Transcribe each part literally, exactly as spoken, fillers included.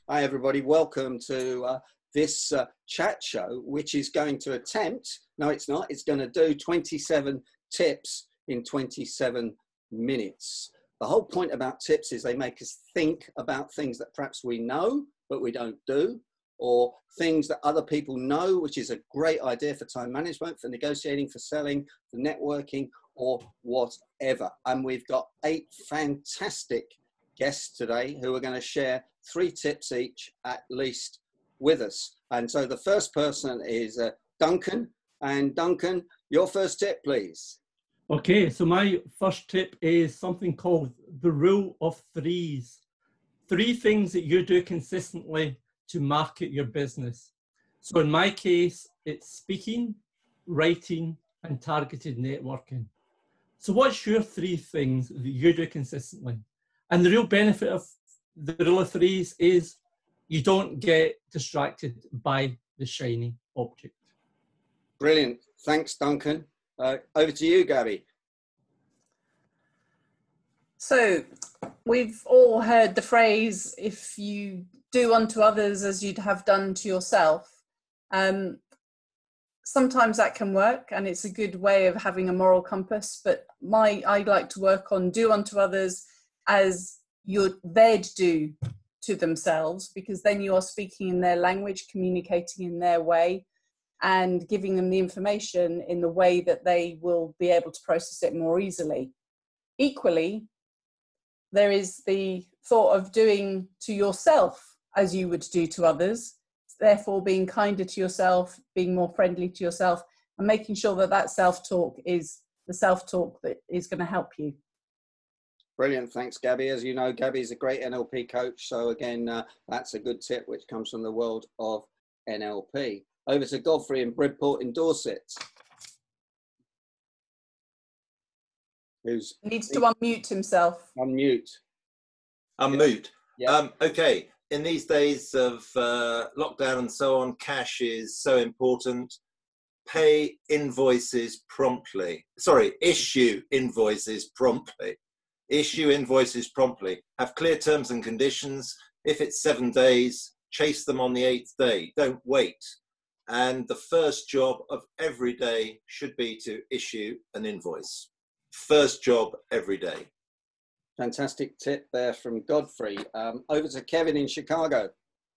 Hi everybody, welcome to uh, this uh, chat show, which is going to attempt, no it's not, it's going to do twenty-seven tips in twenty-seven minutes. The whole point about tips is they make us think about things that perhaps we know, but we don't do, or things that other people know, which is a great idea for time management, for negotiating, for selling, for networking, or whatever. And we've got eight fantastic guests today who are going to share three tips each at least with us. And so the first person is uh, Duncan. And Duncan, your first tip, please. Okay, so my first tip is something called the rule of threes. Three things that you do consistently to market your business. So in my case, it's speaking, writing, and targeted networking. So what's your three things that you do consistently? And the real benefit of the rule of threes is you don't get distracted by the shiny object. Brilliant. Thanks, Duncan. Uh, over to you, Gabby. So we've all heard the phrase, if you do unto others as you'd have done to yourself. Um, sometimes that can work and it's a good way of having a moral compass, but my I like to work on do unto others as you'd, they'd do to themselves, because then you are speaking in their language, communicating in their way, and giving them the information in the way that they will be able to process it more easily. Equally, there is the thought of doing to yourself as you would do to others, therefore being kinder to yourself, being more friendly to yourself, and making sure that that self-talk is the self-talk that is going to help you. Brilliant. Thanks, Gabby. As you know, Gabby is a great N L P coach. So again, uh, that's a good tip, which comes from the world of N L P. Over to Godfrey in Bridport in Dorset. Who's He needs to unmute himself. Unmute. Unmute. Yeah. Um, okay. In these days of uh, lockdown and so on, cash is so important. Pay invoices promptly. Sorry, issue invoices promptly. Issue invoices promptly. Have clear terms and conditions. If it's seven days, chase them on the eighth day. Don't wait. And the first job of every day should be to issue an invoice. First job every day. Fantastic tip there from Godfrey. Um, over to Kevin in Chicago.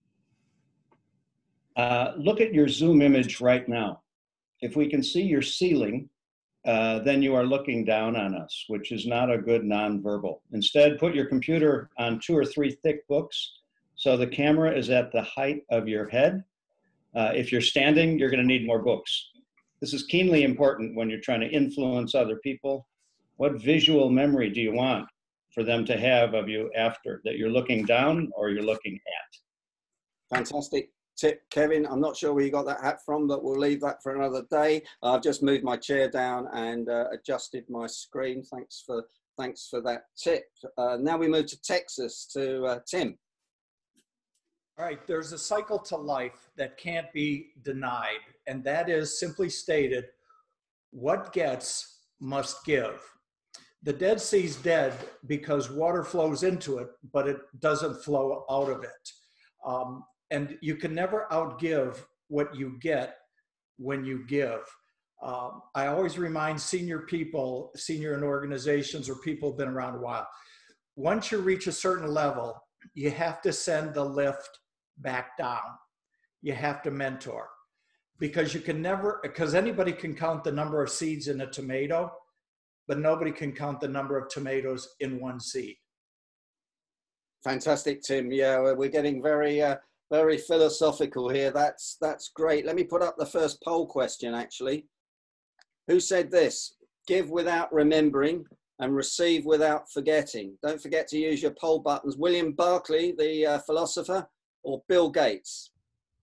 Uh, look at your Zoom image right now. If we can see your ceiling, uh, then you are looking down on us, which is not a good nonverbal. Instead, put your computer on two or three thick books so the camera is at the height of your head. Uh, if you're standing, you're going to need more books. This is keenly important when you're trying to influence other people. What visual memory do you want for them to have of you after, that you're looking down or you're looking at? Fantastic tip, Kevin. I'm not sure where you got that hat from, but we'll leave that for another day. I've just moved my chair down and uh, adjusted my screen. Thanks for thanks for that tip. Uh, now we move to Texas to uh, Tim. All right, there's a cycle to life that can't be denied, and that is simply stated, what gets must give. The Dead Sea's dead because water flows into it, but it doesn't flow out of it. Um, and you can never outgive what you get when you give. Um, I always remind senior people, senior in organizations or people who've been around a while, once you reach a certain level, you have to send the lift back down. You have to mentor, because you can never, because anybody can count the number of seeds in a tomato, but nobody can count the number of tomatoes in one seed. Fantastic, Tim. Yeah, we're getting very, uh, very philosophical here. That's, that's great. Let me put up the first poll question, actually. Who said this? Give without remembering and receive without forgetting. Don't forget to use your poll buttons. William Barclay, the uh, philosopher, or Bill Gates?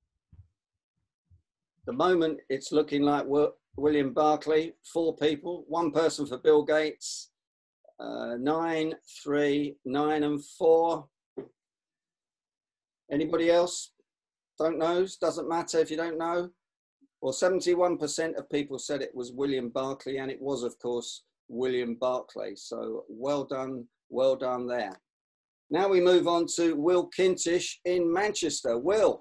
The moment it's looking like William Barclay, four people, one person for Bill Gates, uh, nine, three, nine and four. Anybody else? Don't know, doesn't matter if you don't know. Well, seventy-one percent of people said it was William Barclay, and it was, of course, William Barclay. So well done, well done there. Now we move on to Will Kintish in Manchester. Will.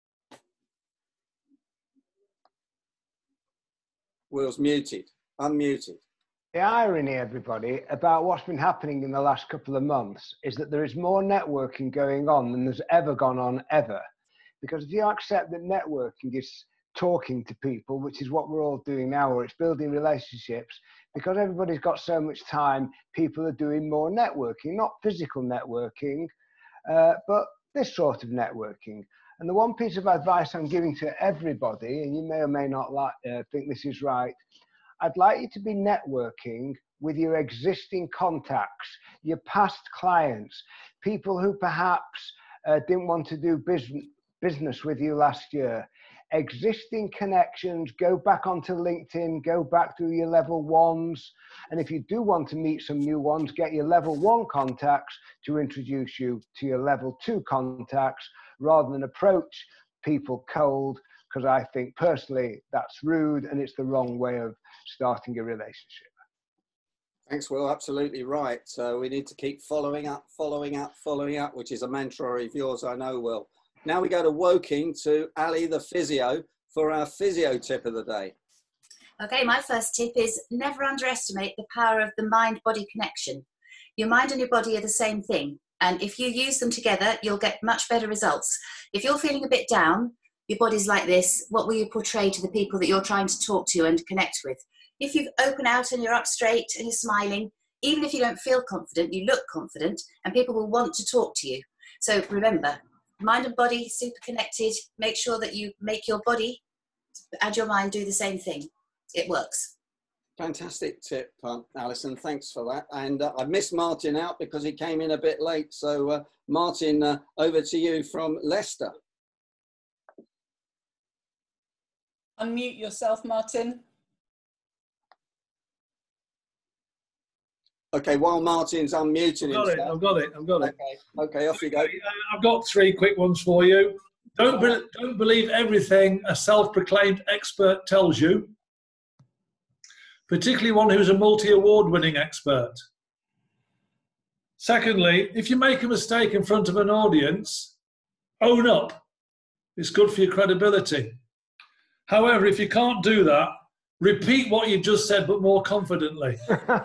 Will's muted, unmuted. The irony, everybody, about what's been happening in the last couple of months is that there is more networking going on than there's ever gone on ever. Because if you accept that networking is talking to people, which is what we're all doing now, or it's building relationships, because everybody's got so much time, people are doing more networking, not physical networking, uh, but this sort of networking. And the one piece of advice I'm giving to everybody, and you may or may not like, uh, think this is right, I'd like you to be networking with your existing contacts, your past clients, people who perhaps uh, didn't want to do business business with you last year. Existing connections, go back onto LinkedIn, go back to your level ones. And if you do want to meet some new ones, get your level one contacts to introduce you to your level two contacts rather than approach people cold, because I think personally that's rude and it's the wrong way of starting a relationship. Thanks, Will. Absolutely right. So we need to keep following up, following up, following up, which is a mantra of yours, I know, Will. Now we go to Woking, to Ali the physio, for our physio tip of the day. Okay, my first tip is never underestimate the power of the mind-body connection. Your mind and your body are the same thing. And if you use them together, you'll get much better results. If you're feeling a bit down, your body's like this, what will you portray to the people that you're trying to talk to and connect with? If you open out and you're up straight and you're smiling, even if you don't feel confident, you look confident and people will want to talk to you. So remember, mind and body, super connected. Make sure that you make your body and your mind do the same thing. It works. Fantastic tip, um, Alison. Thanks for that. And uh, I missed Martin out because he came in a bit late. So uh, Martin, uh, over to you from Leicester. Unmute yourself, Martin. Okay, while Martin's unmuting I've got himself. it, I've got it, I've got it. Okay, okay, off you go. Okay, uh, I've got three quick ones for you. Don't, be, don't believe everything a self-proclaimed expert tells you, particularly one who's a multi-award winning expert. Secondly, if you make a mistake in front of an audience, own up. It's good for your credibility. However, if you can't do that, repeat what you've just said, but more confidently.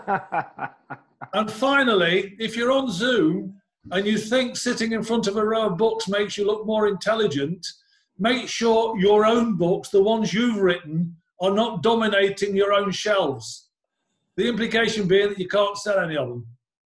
And finally, if you're on Zoom and you think sitting in front of a row of books makes you look more intelligent, make sure your own books, the ones you've written, are not dominating your own shelves. The implication being that you can't sell any of them.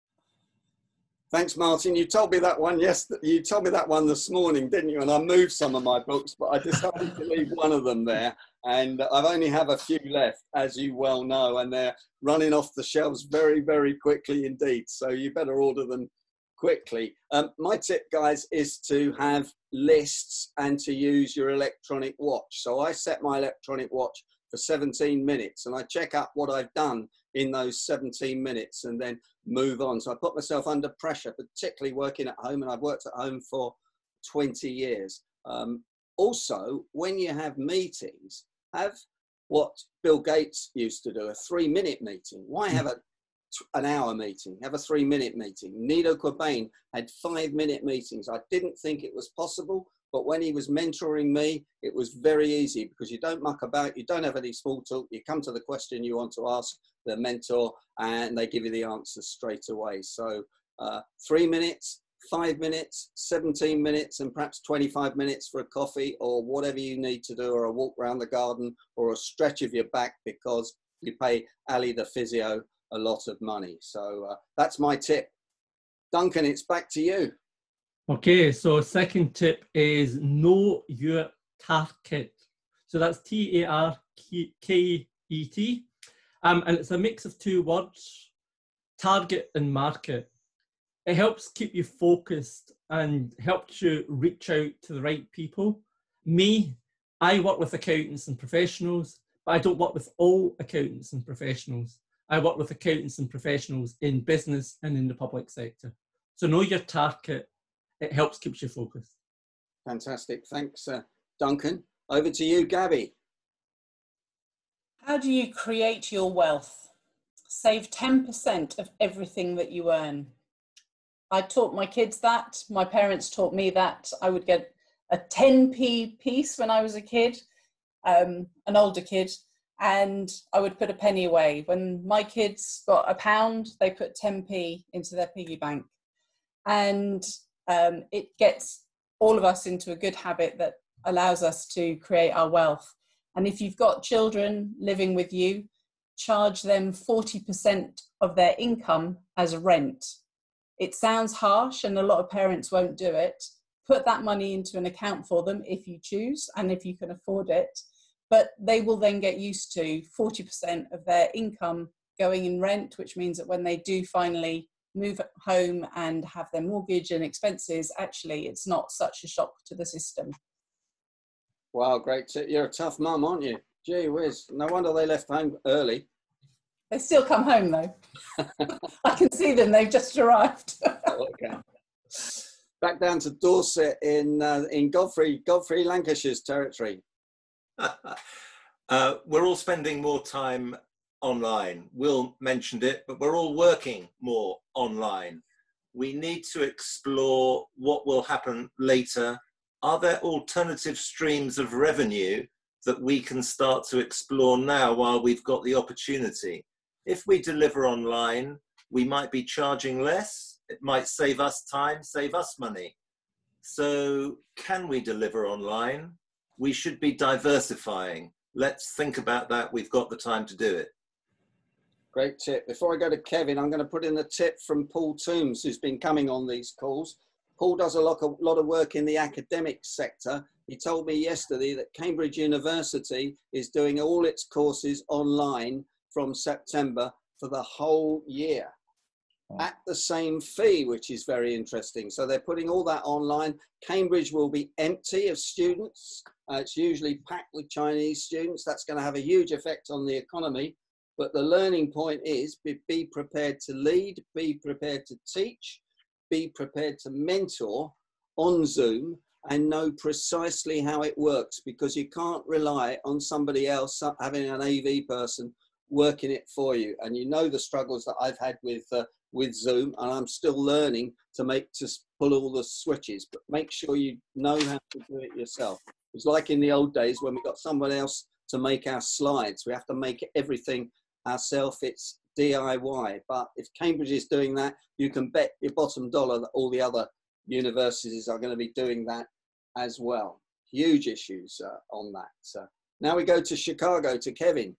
Thanks, Martin. You told me that one yesterday. You told me that one this morning, didn't you? And I moved some of my books, but I decided to leave one of them there. And I've only have a few left, as you well know, and they're running off the shelves very, very quickly indeed. So you better order them quickly. Um, my tip, guys, is to have lists and to use your electronic watch. So I set my electronic watch for seventeen minutes and I check up what I've done in those seventeen minutes and then move on. So I put myself under pressure, particularly working at home, and I've worked at home for twenty years. Um, also, when you have meetings, have what Bill Gates used to do, a three minute meeting. Why have a, an hour meeting? Have a three minute meeting. Nido Qubein had five minute meetings. I didn't think it was possible, but when he was mentoring me, it was very easy because you don't muck about, you don't have any small talk, you come to the question you want to ask the mentor and they give you the answer straight away. So uh, three minutes, five minutes, seventeen minutes, and perhaps twenty-five minutes for a coffee or whatever you need to do, or a walk around the garden or a stretch of your back because you pay Ali the physio a lot of money. So uh, that's my tip. Duncan, it's back to you. Okay, so second tip is know your target. So that's T A R K E T. Um, and it's a mix of two words, target and market. It helps keep you focused and helps you reach out to the right people. Me, I work with accountants and professionals, but I don't work with all accountants and professionals. I work with accountants and professionals in business and in the public sector. So know your target. It helps keep you focused. Fantastic. Thanks, uh, Duncan. Over to you, Gabby. How do you create your wealth? Save ten percent of everything that you earn. I taught my kids that. My parents taught me that. I would get a ten p piece when I was a kid, um, an older kid, and I would put a penny away. When my kids got a pound, they put ten p into their piggy bank. And um, it gets all of us into a good habit that allows us to create our wealth. And if you've got children living with you, charge them forty percent of their income as rent. It sounds harsh and a lot of parents won't do it. Put that money into an account for them if you choose and if you can afford it. But they will then get used to forty percent of their income going in rent, which means that when they do finally move home and have their mortgage and expenses, actually it's not such a shock to the system. Wow, great. You're a tough mum, aren't you? Gee whiz, no wonder they left home early. They still come home though. I can see them, they've just arrived. Okay. Back down to Dorset in uh, in Godfrey, Godfrey, Lancashire's territory. uh, we're all spending more time online. Will mentioned it, but we're all working more online. We need to explore what will happen later. Are there alternative streams of revenue that we can start to explore now while we've got the opportunity? If we deliver online, we might be charging less. It might save us time, save us money. So can we deliver online? We should be diversifying. Let's think about that. We've got the time to do it. Great tip. Before I go to Kevin, I'm going to put in a tip from Paul Toombs, who's been coming on these calls. Paul does a lot of, lot of work in the academic sector. He told me yesterday that Cambridge University is doing all its courses online from September for the whole year at the same fee, which is very interesting. So they're putting all that online. Cambridge will be empty of students. Uh, it's usually packed with Chinese students. That's going to have a huge effect on the economy. But the learning point is be, be prepared to lead, be prepared to teach, be prepared to mentor on Zoom and know precisely how it works, because you can't rely on somebody else having an A V person working it for you. And you know the struggles that I've had with uh, with Zoom, and I'm still learning to make to pull all the switches, but make sure you know how to do it yourself. It's like in the old days when we got someone else to make our slides. We have to make everything ourselves. It's D I Y. But if Cambridge is doing that, you can bet your bottom dollar that all the other universities are going to be doing that as well. Huge issues uh, on that. So now we go to Chicago, to Kevin.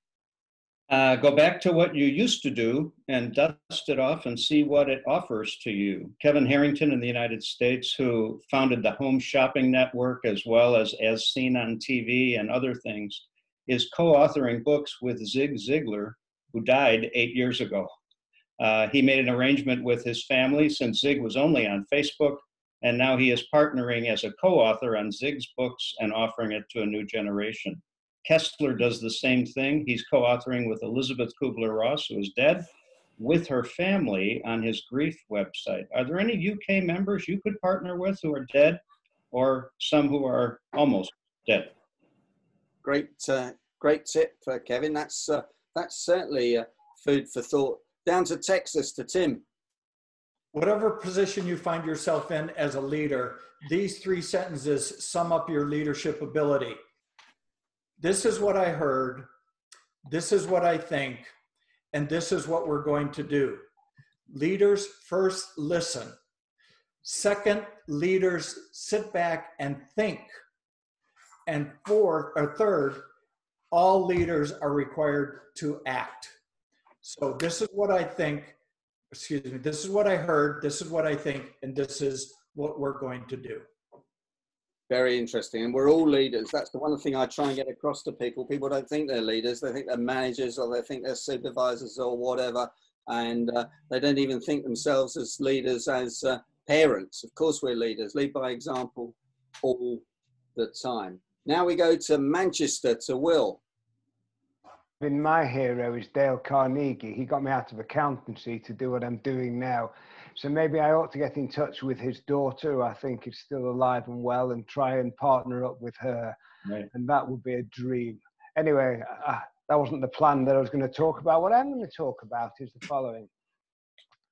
Uh, go back to what you used to do and dust it off and see what it offers to you. Kevin Harrington in the United States, who founded the Home Shopping Network as well as As Seen on T V and other things, is co-authoring books with Zig Ziglar, who died eight years ago. Uh, he made an arrangement with his family since Zig was only on Facebook, and now he is partnering as a co-author on Zig's books and offering it to a new generation. Kessler does the same thing. He's co-authoring with Elizabeth Kubler-Ross, who is dead, with her family on his grief website. Are there any U K members you could partner with who are dead, or some who are almost dead? Great, uh, great tip, uh, Kevin. That's uh, that's certainly uh, food for thought. Down to Texas, to Tim. Whatever position you find yourself in as a leader, these three sentences sum up your leadership ability. This is what I heard, this is what I think, and this is what we're going to do. Leaders first listen. Second, leaders sit back and think. And fourth, or third, all leaders are required to act. So this is what I think, excuse me, this is what I heard, this is what I think, and this is what we're going to do. Very interesting. And we're all leaders. That's the one thing I try and get across to people. People don't think they're leaders. They think they're managers, or they think they're supervisors or whatever. And uh, they don't even think themselves as leaders, as uh, parents. Of course we're leaders. Lead by example all the time. Now we go to Manchester, to Will. In my hero is Dale Carnegie. He got me out of accountancy to do what I'm doing now. So maybe I ought to get in touch with his daughter, who I think is still alive and well, and try and partner up with her. Right. And that would be a dream. Anyway, uh, that wasn't the plan that I was going to talk about. What I'm going to talk about is the following.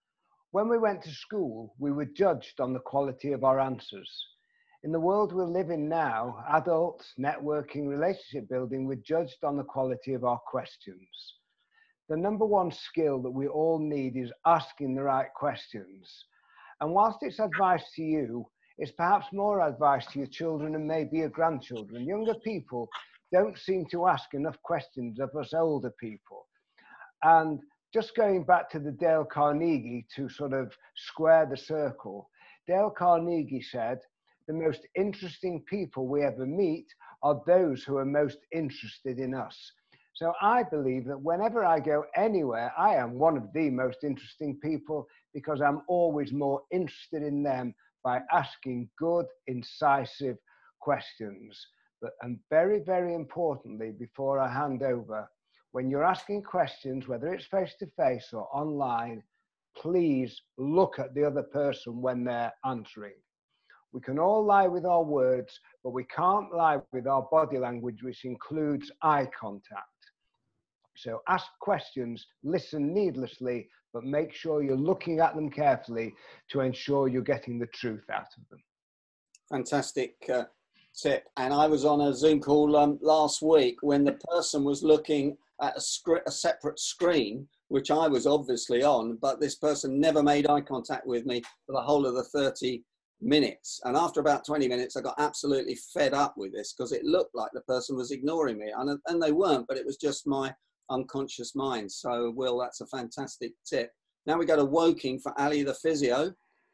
When we went to school, we were judged on the quality of our answers. In the world we live in now, adults, networking, relationship building, we're judged on the quality of our questions. The number one skill that we all need is asking the right questions. And whilst it's advice to you, it's perhaps more advice to your children and maybe your grandchildren. Younger people don't seem to ask enough questions of us older people. And just going back to the Dale Carnegie to sort of square the circle, Dale Carnegie said, the most interesting people we ever meet are those who are most interested in us. So I believe that whenever I go anywhere, I am one of the most interesting people because I'm always more interested in them by asking good, incisive questions. But, and very, very importantly, before I hand over, when you're asking questions, whether it's face-to-face or online, please look at the other person when they're answering. We can all lie with our words, but we can't lie with our body language, which includes eye contact. So ask questions, listen needlessly, but make sure you're looking at them carefully to ensure you're getting the truth out of them. Fantastic uh, tip. And I was on a Zoom call um, last week when the person was looking at a, sc- a separate screen, which I was obviously on, but this person never made eye contact with me for the whole of the thirty minutes. And after about twenty minutes, I got absolutely fed up with this because it looked like the person was ignoring me. And, and they weren't, but it was just my unconscious mind. So, Will, that's a fantastic tip. Now we go to Woking for Ali the physio.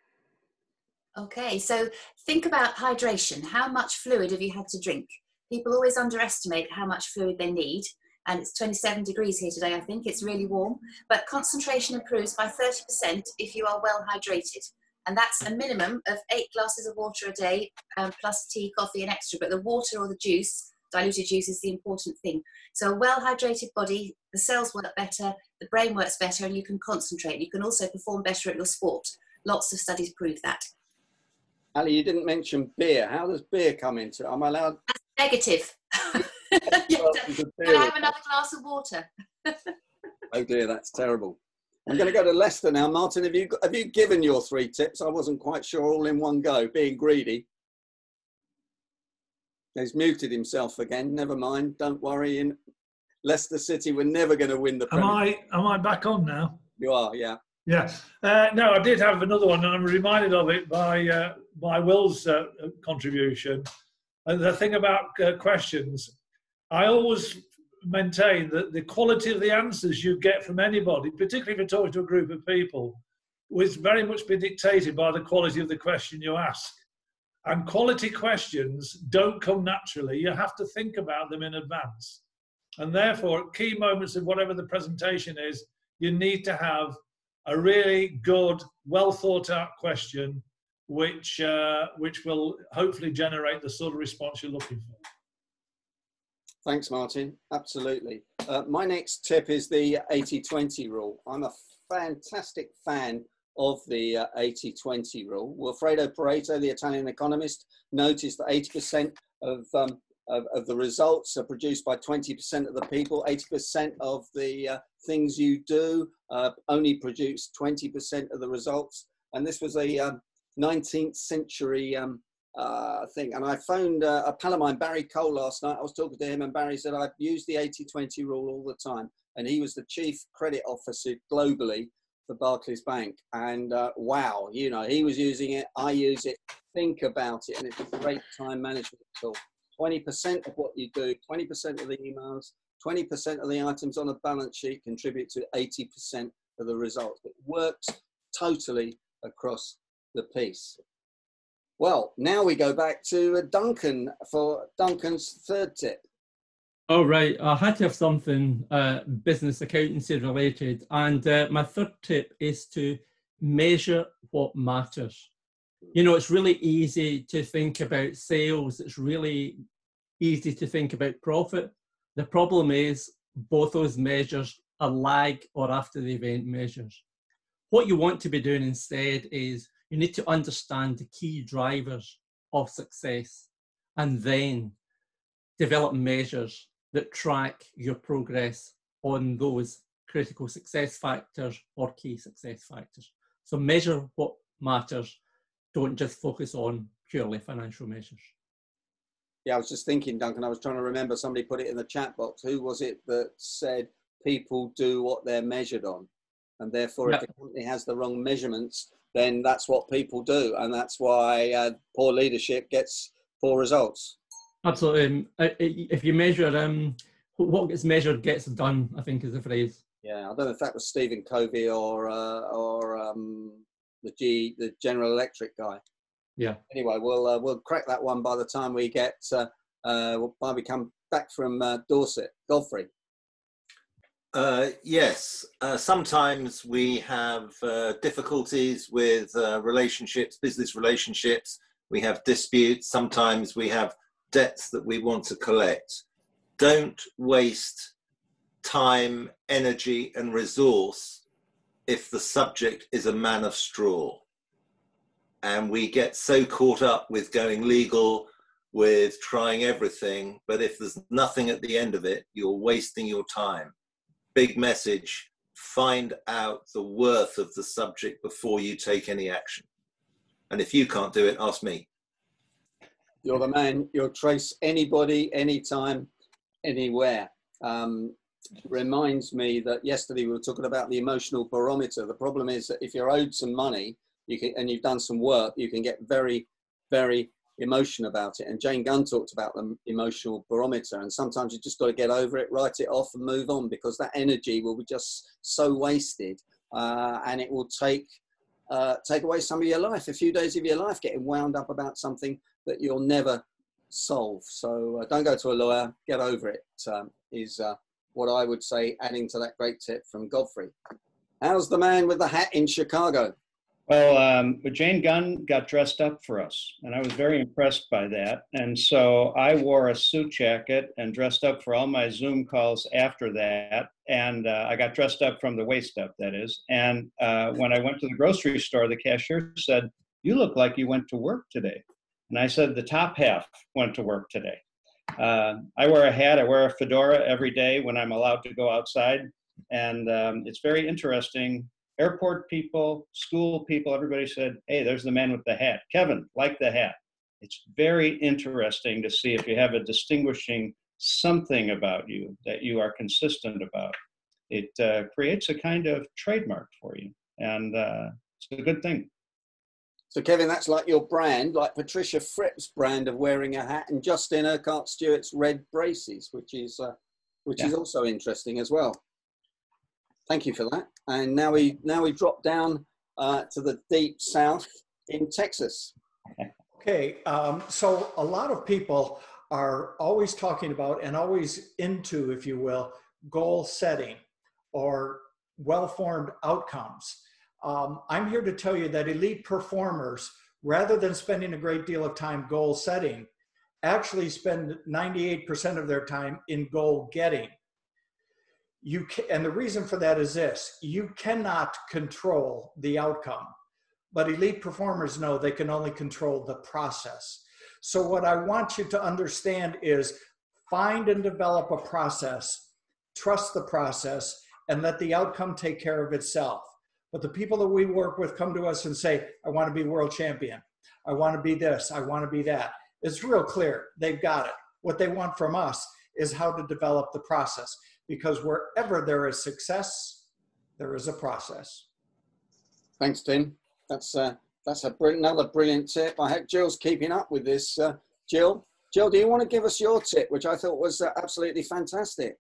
Okay, so think about hydration. How much fluid have you had to drink? People always underestimate how much fluid they need. And it's twenty-seven degrees here today, I think. It's really warm. But concentration improves by thirty percent if you are well hydrated. And that's a minimum of eight glasses of water a day, um, plus tea, coffee, and extra. But the water or the juice, diluted juice, is the important thing. So a well-hydrated body, the cells work better, the brain works better, and you can concentrate. You can also perform better at your sport. Lots of studies prove that. Ali, you didn't mention beer. How does beer come into it? Am I allowed? That's negative. Yeah, Well, can I have another glass of water? Oh dear, that's terrible. I'm going to go to Leicester now. Martin, have you have you given your three tips? I wasn't quite sure all in one go, being greedy. He's muted himself again. Never mind. Don't worry. In Leicester City, we're never going to win the Premier Am I, am I back on now? You are, yeah. Yeah. Uh, no, I did have another one, and I'm reminded of it by, uh, by Will's uh, contribution. And the thing about uh, questions, I always maintain that the quality of the answers you get from anybody, particularly if you're talking to a group of people, will very much be dictated by the quality of the question you ask. And quality questions don't come naturally. You have to think about them in advance. And therefore, at key moments of whatever the presentation is, you need to have a really good, well thought out question, which, uh, which will hopefully generate the sort of response you're looking for. Thanks, Martin. Absolutely. Uh, my next tip is the eighty twenty rule. I'm a fantastic fan of the uh, eighty twenty rule. Wilfredo Pareto, the Italian economist, noticed that eighty percent of, um, of, of the results are produced by twenty percent of the people. eighty percent of the uh, things you do uh, only produce twenty percent of the results. And this was a um, nineteenth century um, uh, thing. And I phoned uh, a pal of mine, Barry Cole, last night. I was talking to him, and Barry said, I've used the eighty twenty rule all the time. And he was the chief credit officer globally for Barclays Bank. And uh, wow, you know, he was using it, I use it, think about it, and it's a great time management tool. twenty percent of what you do, twenty percent of the emails, twenty percent of the items on a balance sheet contribute to eighty percent of the results. It works totally across the piece. Well, now we go back to Duncan for Duncan's third tip. All right, I had to have something uh, business accountancy related, and uh, my third tip is to measure what matters. You know, it's really easy to think about sales. It's really easy to think about profit. The problem is both those measures are lag or after the event measures. What you want to be doing instead is you need to understand the key drivers of success and then develop measures that track your progress on those critical success factors or key success factors. So measure what matters. Don't just focus on purely financial measures. Yeah, I was just thinking, Duncan, I was trying to remember, somebody put it in the chat box. Who was it that said people do what they're measured on? And therefore, Yep. if the company has the wrong measurements, then that's what people do. And that's why uh, poor leadership gets poor results. Absolutely. Um, if you measure, um, what gets measured gets done, I think is the phrase. Yeah, I don't know if that was Stephen Covey or uh, or um, the G, the General Electric guy. Yeah. Anyway, we'll uh, we'll crack that one by the time we get uh, uh, by we come back from uh, Dorset. Godfrey. Uh, yes, uh, sometimes we have uh, difficulties with uh, relationships, business relationships. We have disputes. Sometimes we have debts that we want to collect. Don't waste time, energy, and resource if the subject is a man of straw. And we get so caught up with going legal, with trying everything, but if there's nothing at the end of it, you're wasting your time. Big message, find out the worth of the subject before you take any action. And if you can't do it, ask me. You're the man. You'll trace anybody, anytime, anywhere. Um, reminds me that yesterday we were talking about the emotional barometer. The problem is that if you're owed some money you can, and you've done some work, you can get very, very emotional about it. And Jane Gunn talked about the emotional barometer. And sometimes you just got to get over it, write it off and move on, because that energy will be just so wasted. Uh, and it will take, uh, take away some of your life, a few days of your life, getting wound up about something that you'll never solve. So uh, don't go to a lawyer, get over it, um, is uh, what I would say, adding to that great tip from Godfrey. How's the man with the hat in Chicago? Well, um, but Jane Gunn got dressed up for us, and I was very impressed by that. And so I wore a suit jacket and dressed up for all my Zoom calls after that. And uh, I got dressed up from the waist up, that is. And uh, when I went to the grocery store, the cashier said, "You look like you went to work today." And I said, "The top half went to work today." Uh, I wear a hat, I wear a fedora every day when I'm allowed to go outside. And um, it's very interesting. Airport people, school people, everybody said, "Hey, there's the man with the hat. Kevin, like the hat." It's very interesting to see if you have a distinguishing something about you that you are consistent about. It uh, creates a kind of trademark for you, and uh, it's a good thing. So, Kevin, that's like your brand, like Patricia Fripp's brand of wearing a hat, and Justin Urquhart Stewart's red braces, which is uh, which yeah. is also interesting as well. Thank you for that. And now we now we drop down uh, to the deep south in Texas. Okay, um, so a lot of people are always talking about and always into, if you will, goal setting or well-formed outcomes. Um, I'm here to tell you that elite performers, rather than spending a great deal of time goal setting, actually spend ninety-eight percent of their time in goal getting. You can, and the reason for that is this: you cannot control the outcome, but elite performers know they can only control the process. So what I want you to understand is find and develop a process, trust the process, and let the outcome take care of itself. But the people that we work with come to us and say, "I want to be world champion. I want to be this. I want to be that." It's real clear. They've got it. What they want from us is how to develop the process. Because wherever there is success, there is a process. Thanks, Tim. That's uh, that's a br another brilliant tip. I hope Jill's keeping up with this. Uh, Jill, Jill, do you want to give us your tip, which I thought was uh, absolutely fantastic?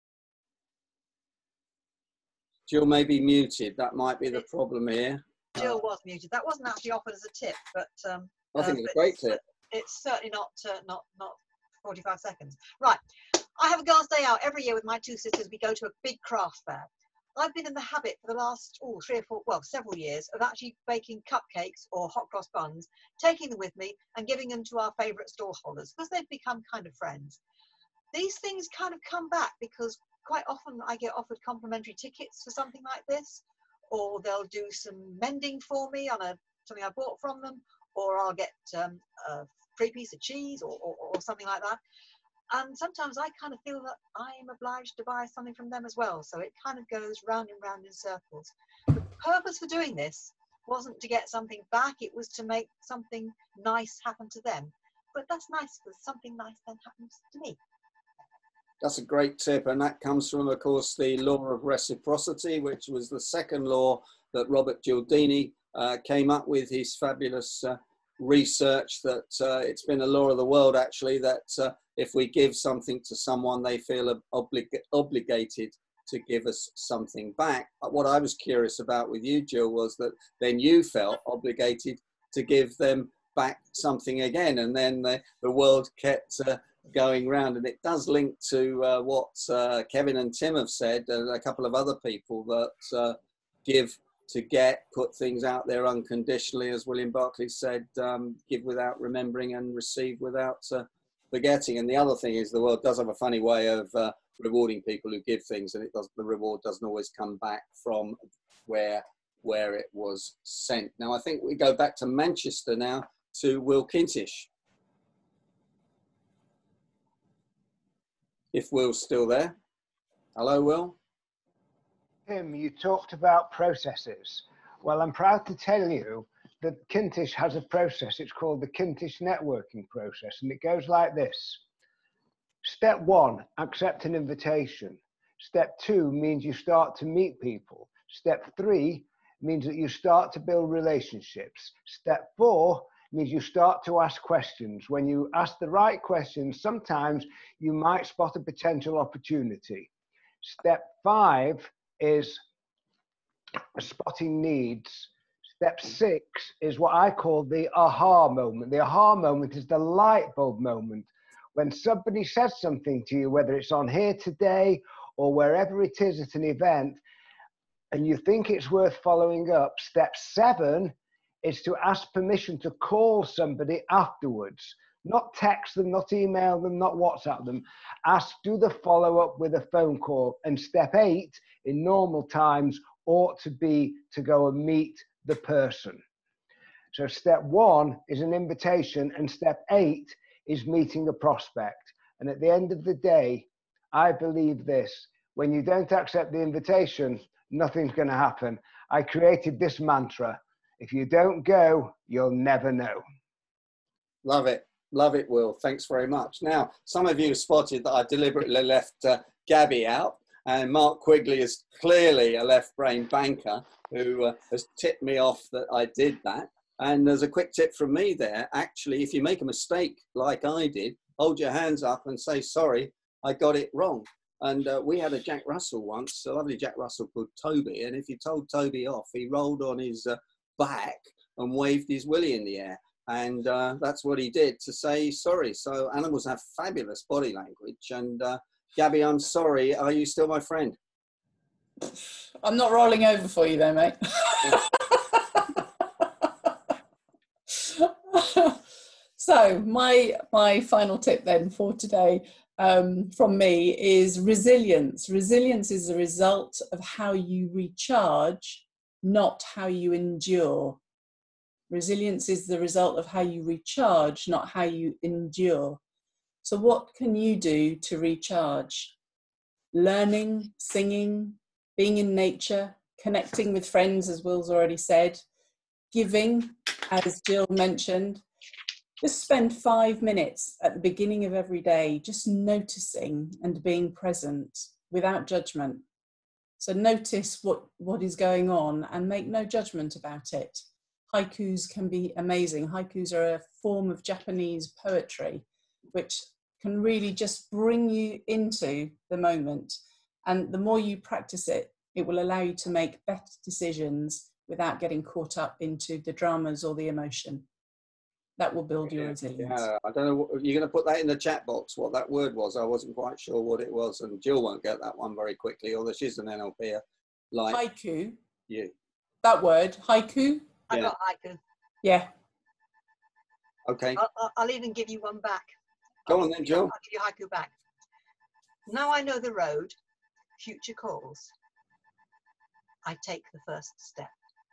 Jill may be muted. That might be the problem here. Jill was muted. That wasn't actually offered as a tip, but um, I think uh, it's a great tip. It's certainly not uh, not not forty-five seconds. Right. I have a girls' day out every year with my two sisters. We go to a big craft fair. I've been in the habit for the last oh, three or four, well, several years of actually baking cupcakes or hot cross buns, taking them with me and giving them to our favourite stallholders because they've become kind of friends. These things kind of come back because quite often I get offered complimentary tickets for something like this, or they'll do some mending for me on a something I bought from them, or I'll get um, a free piece of cheese or, or, or something like that. And sometimes I kind of feel that I am obliged to buy something from them as well. So it kind of goes round and round in circles. The purpose for doing this wasn't to get something back, it was to make something nice happen to them. But that's nice because something nice then happens to me. That's a great tip, and that comes from, of course, the law of reciprocity, which was the second law that Robert Cialdini uh, came up with. His fabulous uh, research that uh, it's been a law of the world, actually, that uh, if we give something to someone, they feel oblig obligated to give us something back. But what I was curious about with you, Jill, was that then you felt obligated to give them back something again, and then the, the world kept uh, going round. And it does link to uh, what uh, Kevin and Tim have said, and a couple of other people, that uh, give to get, put things out there unconditionally, as William Barclay said, um, give without remembering and receive without uh, forgetting. And the other thing is, the world does have a funny way of uh, rewarding people who give things, and it does, the reward doesn't always come back from where where it was sent. Now I think we go back to Manchester now, to Will Kintish. If Will's still there. Hello, Will. Tim, you talked about processes. Well, I'm proud to tell you that Kintish has a process. It's called the Kintish networking process, and it goes like this. Step one, accept an invitation. Step two means you start to meet people. Step three means that you start to build relationships. Step four means you start to ask questions. When you ask the right questions, sometimes you might spot a potential opportunity. Step five is spotting needs. Step six is what I call the aha moment. The aha moment is the light bulb moment. When somebody says something to you, whether it's on Here Today or wherever it is at an event, and you think it's worth following up, step seven is to ask permission to call somebody afterwards. Not text them, not email them, not WhatsApp them. Ask, do the follow-up with a phone call. And step eight, in normal times, ought to be to go and meet the person. So step one is an invitation, and step eight is meeting a prospect. And at the end of the day, I believe this: when you don't accept the invitation, nothing's going to happen. I created this mantra: if you don't go, you'll never know. Love it. Love it, Will. Thanks very much. Now, some of you spotted that I deliberately left uh, Gabby out, and Mark Quigley is clearly a left-brain banker who uh, has tipped me off that I did that. And there's a quick tip from me there. Actually, if you make a mistake like I did, hold your hands up and say, sorry, I got it wrong. And uh, we had a Jack Russell once, a lovely Jack Russell called Toby. And if you told Toby off, he rolled on his uh, back and waved his willy in the air. And uh, that's what he did, to say sorry. So animals have fabulous body language. And uh, Gabby, I'm sorry. Are you still my friend? I'm not rolling over for you though, mate. So my my final tip then for today um, from me is resilience. Resilience is the result of how you recharge, not how you endure. Resilience is the result of how you recharge, not how you endure. So what can you do to recharge? Learning, singing, being in nature, connecting with friends, as Will's already said, giving, as Jill mentioned. Just spend five minutes at the beginning of every day just noticing and being present without judgment. So notice what, what is going on and make no judgment about it. Haikus can be amazing. Haikus are a form of Japanese poetry which can really just bring you into the moment. And the more you practice it, it will allow you to make better decisions without getting caught up into the dramas or the emotion. That will build your resilience. Yeah, I don't know. What, you're going to put that in the chat box, what that word was. I wasn't quite sure what it was. And Jill won't get that one very quickly, although she's an N L P-er. Like haiku. You. That word, haiku. I Yeah. got haiku. Yeah. Okay. I'll, I'll, I'll even give you one back. Go I'll on then, give you- Jill. I'll give you haiku back. Now I know the road, future calls. I take the first step.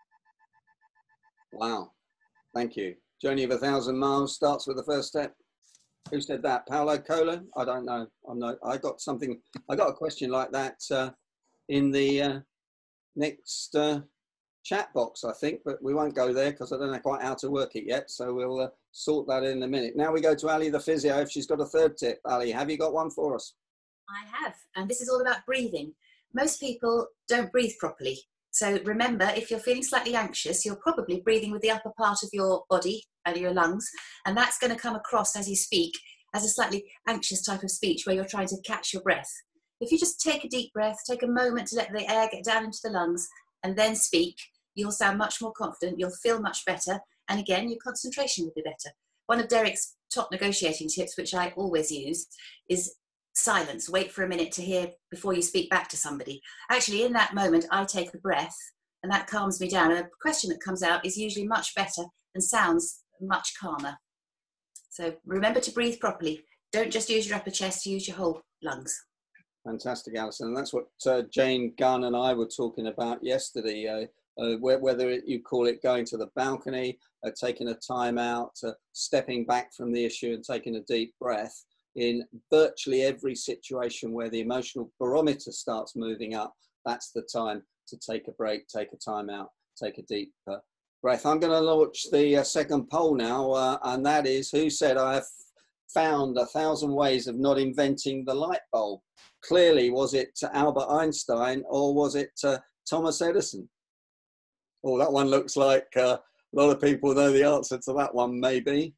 Wow. Thank you. Journey of a thousand miles starts with the first step. Who said that? Paulo Coelho? I don't know. I'm not. I got something. I got a question like that uh, in the uh, next uh, chat box, I think, but we won't go there because I don't know quite how to work it yet. So we'll uh, sort that in a minute. Now we go to Ali the physio. If she's got a third tip, Ali, have you got one for us? I have, and this is all about breathing. Most people don't breathe properly. So remember, if you're feeling slightly anxious, you're probably breathing with the upper part of your body and your lungs, and that's going to come across as you speak as a slightly anxious type of speech where you're trying to catch your breath. If you just take a deep breath, take a moment to let the air get down into the lungs, and then speak, you'll sound much more confident, you'll feel much better, and again, your concentration will be better. One of Derek's top negotiating tips, which I always use, is silence. Wait for a minute to hear before you speak back to somebody. Actually, in that moment, I take a breath, and that calms me down. And a question that comes out is usually much better and sounds much calmer. So remember to breathe properly. Don't just use your upper chest, use your whole lungs. Fantastic, Alison. And that's what uh, Jane Gunn and I were talking about yesterday, uh, uh, whether it, you call it going to the balcony, uh, taking a time out, uh, stepping back from the issue and taking a deep breath. In virtually every situation where the emotional barometer starts moving up, that's the time to take a break, take a time out, take a deep uh, breath. I'm going to launch the uh, second poll now, uh, and that is, who said I have found a thousand ways of not inventing the light bulb? Clearly, was it Albert Einstein or was it uh, Thomas Edison? Oh, that one looks like uh, a lot of people know the answer to that one, maybe.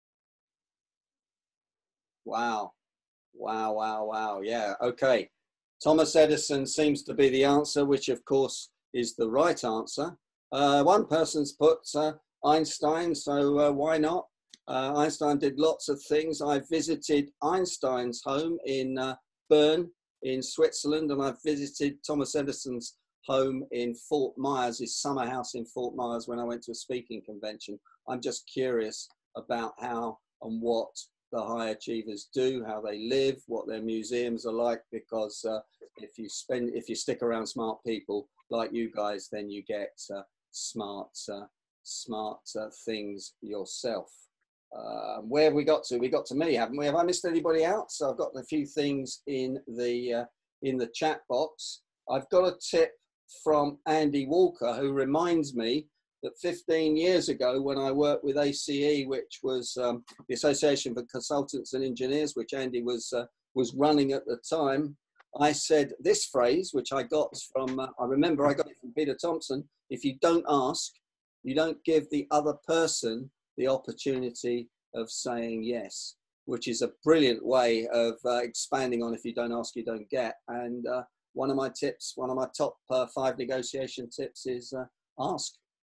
Wow, wow, wow, wow. Yeah, okay. Thomas Edison seems to be the answer, which of course is the right answer. Uh, one person's put uh, Einstein, so uh, why not? Uh, Einstein did lots of things. I visited Einstein's home in uh, Bern in Switzerland, and I've visited Thomas Edison's home in Fort Myers, his summer house in Fort Myers, when I went to a speaking convention. I'm just curious about how and what the high achievers do, how they live, what their museums are like, because uh, if you spend, if you stick around smart people like you guys, then you get uh, smart, uh, smart uh, things yourself. Uh, where have we got to? We got to me, haven't we? Have I missed anybody out? So I've got a few things in the uh, in the chat box. I've got a tip from Andy Walker, who reminds me that fifteen years ago, when I worked with A C E, which was um, the Association for Consultants and Engineers, which Andy was uh, was running at the time, I said this phrase, which I got from, uh, I remember I got it from Peter Thompson: if you don't ask, you don't give the other person the opportunity of saying yes, which is a brilliant way of uh, expanding on if you don't ask, you don't get. And uh, one of my tips, one of my top uh, five negotiation tips is uh, ask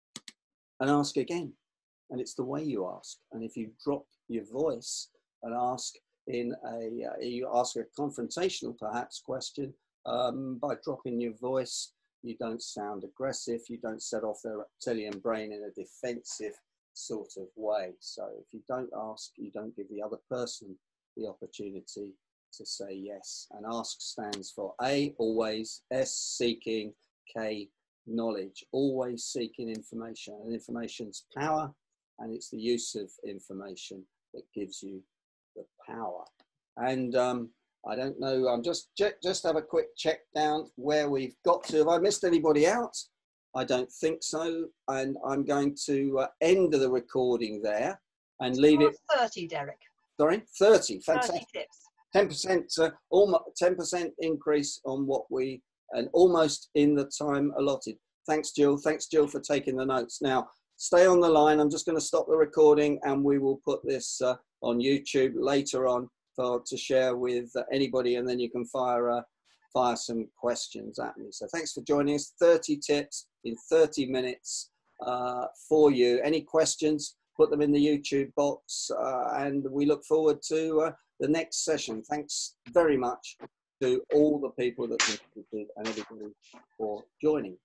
and ask again. And it's the way you ask. And if you drop your voice and ask in a, uh, you ask a confrontational perhaps question, um, by dropping your voice, you don't sound aggressive, you don't set off their reptilian brain in a defensive sort of way. So if you don't ask, you don't give the other person the opportunity to say yes. And ask stands for A, always, S, seeking, K, knowledge. Always seeking information, and information's power, and it's the use of information that gives you the power. And um, I don't know, I'm just just have a quick check down where we've got to. Have I missed anybody out? I don't think so, and I'm going to uh, end the recording there and leave it. thirty, Derek. Sorry, thirty. Fantastic. thirty tips. ten percent, uh, almost ten percent increase on what we, and almost in the time allotted. Thanks, Jill. Thanks, Jill, for taking the notes. Now, stay on the line. I'm just going to stop the recording, and we will put this uh, on YouTube later on for to share with uh, anybody, and then you can fire uh, fire some questions at me. So thanks for joining us. thirty tips in thirty minutes uh, for you. Any questions, put them in the YouTube box, uh, and we look forward to uh, the next session. Thanks very much to all the people that contributed and everybody for joining.